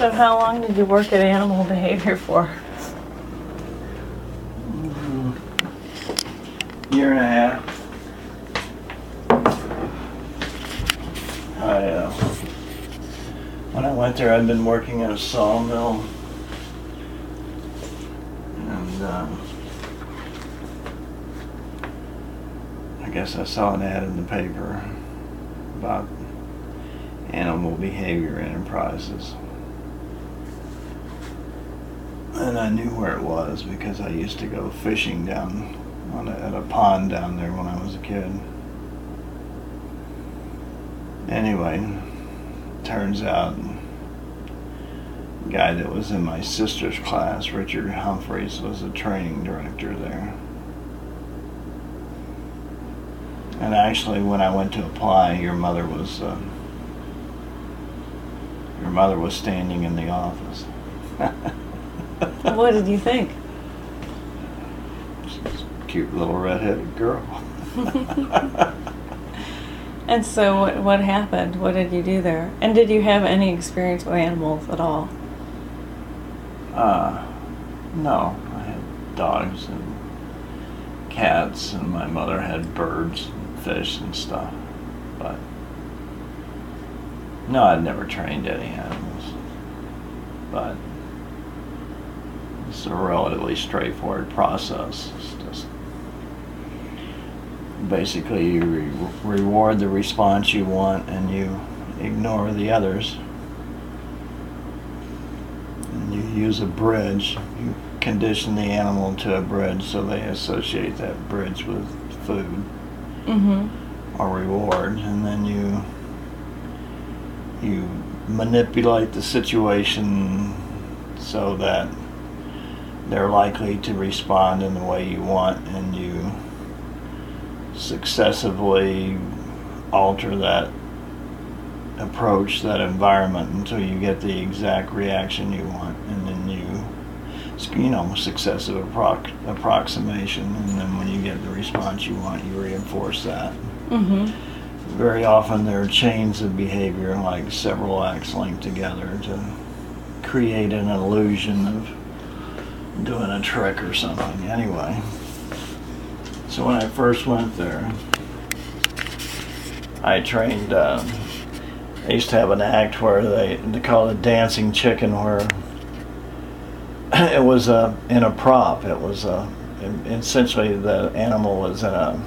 So how long did you work at animal behavior for? Year and a half. When I went there, I'd been working at a sawmill, and I guess I saw an ad in the paper about Animal Behavior Enterprises. And I knew where it was because I used to go fishing down at a pond down there when I was a kid. Anyway, turns out the guy that was in my sister's class, Richard Humphreys, was a training director there. And actually, when I went to apply, your mother was standing in the office. What did you think? She's a cute little redheaded girl. And so what happened? What did you do there? And did you have any experience with animals at all? No. I had dogs and cats, and my mother had birds and fish and stuff. But no, I'd never trained any animals. But it's a relatively straightforward process. It's just basically you reward the response you want and you ignore the others. And you use a bridge. You condition the animal to a bridge so they associate that bridge with food or reward, and then you manipulate the situation so that they're likely to respond in the way you want, and you successively alter that approach, that environment, until you get the exact reaction you want, and then successive approximation, and then when you get the response you want, you reinforce that. Very often there are chains of behavior, like several acts linked together to create an illusion of doing a trick or something. Anyway, so when I first went there, I trained, I used to have an act where they call it dancing chicken, where it was in a prop. It was essentially the animal was in a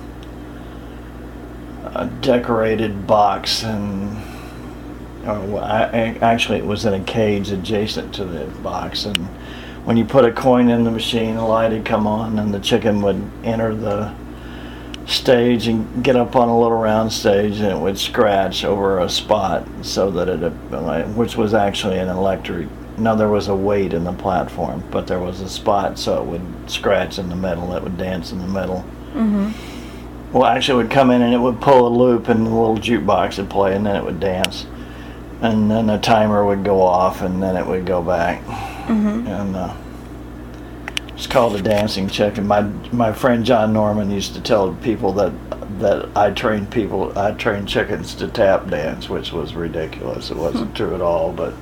decorated box, and actually it was in a cage adjacent to the box, and when you put a coin in the machine, a light would come on and the chicken would enter the stage and get up on a little round stage, and it would scratch over a spot so that which was actually an electric. Now there was a weight in the platform, but there was a spot so it would scratch in the middle, it would dance in the middle. Well, actually it would come in and it would pull a loop and the little jukebox would play, and then it would dance. And then the timer would go off and then it would go back. And it's called a dancing chicken. My friend John Norman used to tell people that I trained chickens to tap dance, which was ridiculous. It wasn't true at all, but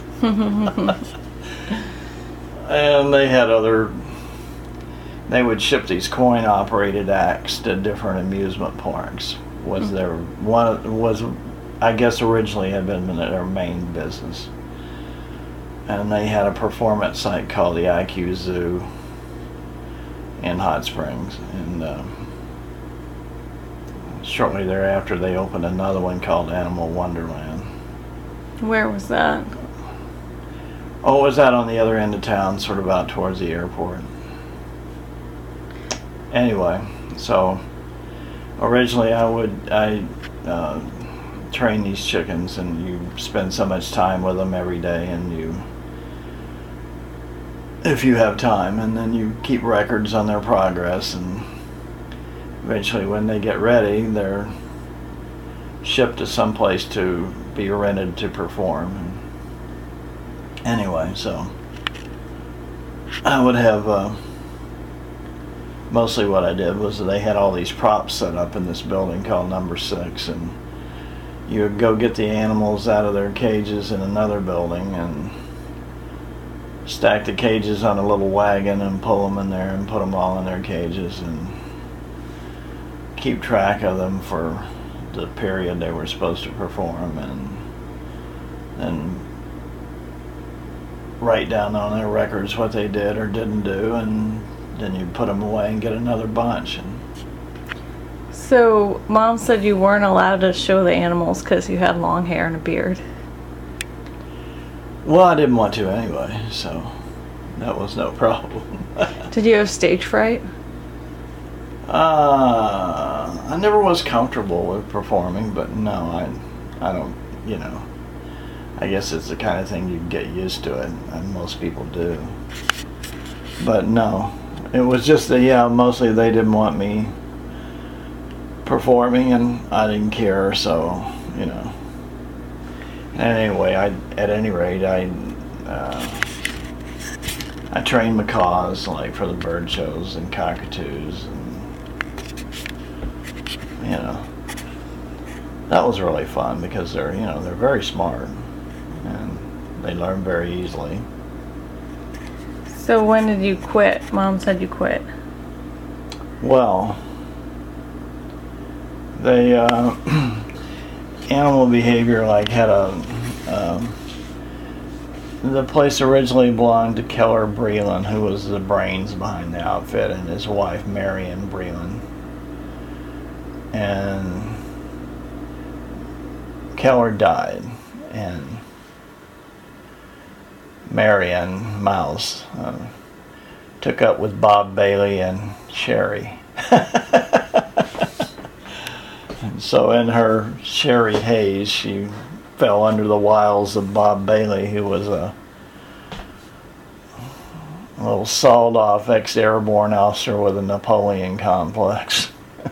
and they would ship these coin operated acts to different amusement parks. I guess originally had been their main business. And they had a performance site called the IQ Zoo in Hot Springs, and shortly thereafter they opened another one called Animal Wonderland. Where was that? Oh, it was out on the other end of town, sort of out towards the airport. Anyway, so originally I train these chickens, and you spend so much time with them every day, and if you have time, and then you keep records on their progress, and eventually when they get ready, they're shipped to some place to be rented to perform. Anyway, so I would have mostly what I did was they had all these props set up in this building called Number 6, and you would go get the animals out of their cages in another building, and stack the cages on a little wagon and pull them in there and put them all in their cages and keep track of them for the period they were supposed to perform, and write down on their records what they did or didn't do, and then you put them away and get another bunch. And So, Mom said you weren't allowed to show the animals because you had long hair and a beard. well, I didn't want to anyway, so that was no problem. Did you have stage fright? I never was comfortable with performing, but no, I don't, I guess it's the kind of thing you get used to it, and most people do. But no, it was just that, mostly they didn't want me performing, and I didn't care, so, Anyway, at any rate, I trained macaws, like, for the bird shows and cockatoos, and that was really fun because they're very smart and they learn very easily. So when did you quit? Mom said you quit. Well, they animal behavior had the place originally belonged to Keller Breland, who was the brains behind the outfit, and his wife Marion Breland. And Keller died, and Marion Mouse took up with Bob Bailey and Sherry. And so in her Sherry haze, she fell under the wiles of Bob Bailey, who was a little sawed-off ex-airborne officer with a Napoleon complex.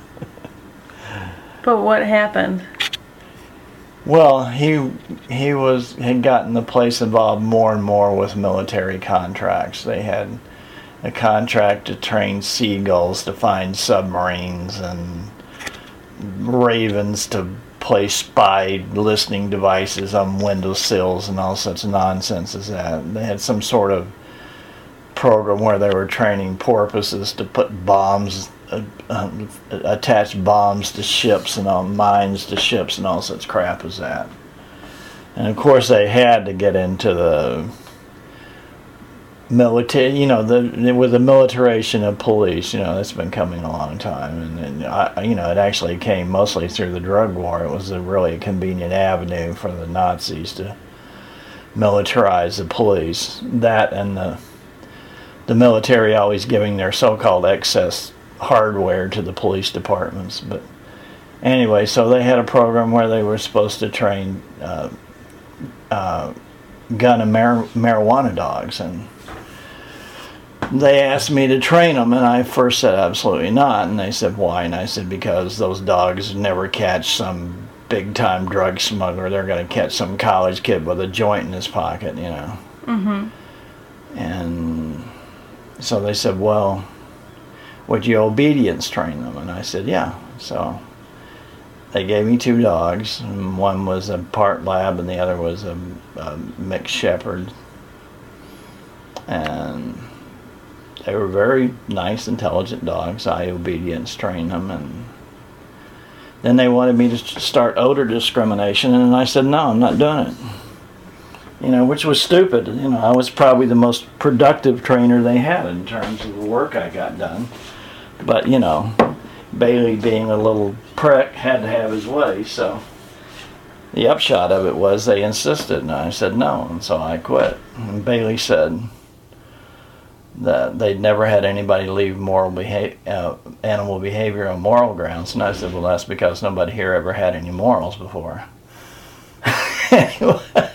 But what happened? Well, he had gotten the place involved more and more with military contracts. They had a contract to train seagulls to find submarines and ravens to place spy listening devices on windowsills and all such nonsense as that. They had some sort of program where they were training porpoises to put bombs, attach bombs to ships and all, mines to ships and all such crap as that. And of course they had to get into the military, with the militarization of police, that's been coming a long time, and it actually came mostly through the drug war. It was a really convenient avenue for the Nazis to militarize the police. That and the military always giving their so-called excess hardware to the police departments. But anyway, so they had a program where they were supposed to train gun and marijuana dogs, and they asked me to train them, and I first said absolutely not, and they said why, and I said because those dogs never catch some big-time drug smuggler. They're going to catch some college kid with a joint in his pocket, Mm-hmm. And so they said, well, would you obedience train them? And I said, yeah. So they gave me 2 dogs, and one was a part lab and the other was a mixed shepherd. And they were very nice, intelligent dogs. I obedience trained them, and then they wanted me to start odor discrimination, and I said, no, I'm not doing it. Which was stupid. I was probably the most productive trainer they had in terms of the work I got done. But, Bailey being a little prick had to have his way, so the upshot of it was they insisted, and I said no, and so I quit. And Bailey said that they'd never had anybody leave animal behavior on moral grounds, and I said, well, that's because nobody here ever had any morals before. Anyway.